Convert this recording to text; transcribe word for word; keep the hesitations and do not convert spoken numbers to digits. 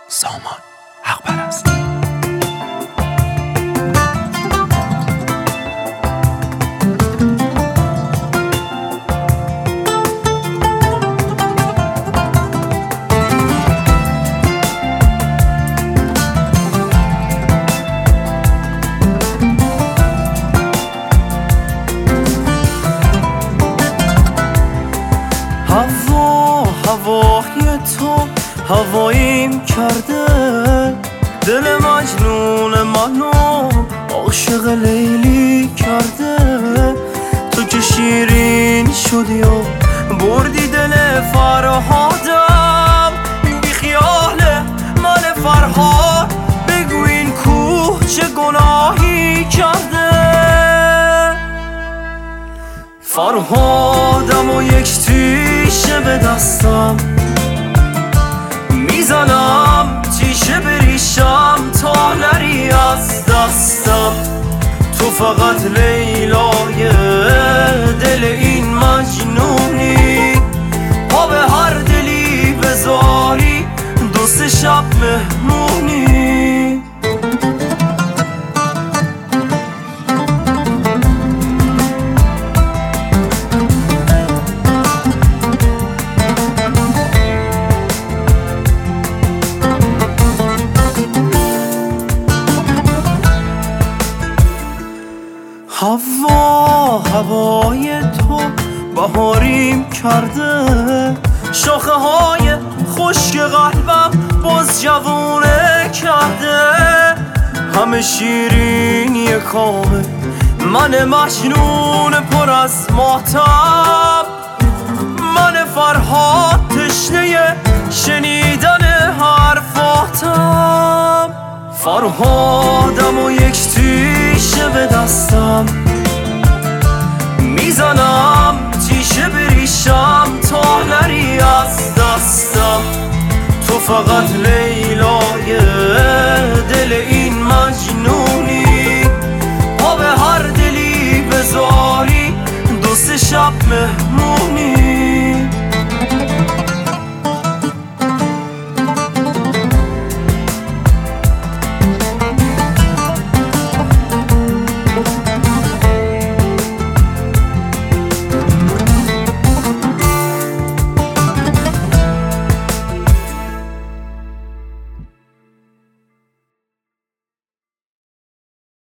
سامان حق پرست. هوا هوای تو هواییم کرده، دل مجنون منو عاشق لیلی کرده. تو که شیرین شدی و بردی دل فرهادم، بی خیال من فرهاد بگو این کوه چه گناهی کرده. فرهادم و یک تیشه به دستم میزنم، تیشه بریشم تا نری از دستم. تو فقط لیلای دل این مجنونی، پا به هر دلی بذاری دو سه شب مهمونی. هوا هوای تو بهاریم کرده، شاخه های خشک قلبم باز جوونه کرده. همه شیرینی کامه من مجنون پر از ماتم، من فرهاد تشنه شنیدن حرفاتم. فرهادم و یک تیشه به دستم میزنم، تیشه بریشم تا نری از دستم. تو فقط لیلای دل این مجنونی، پا به هر دلی بذاری دو سه شب مهمونی.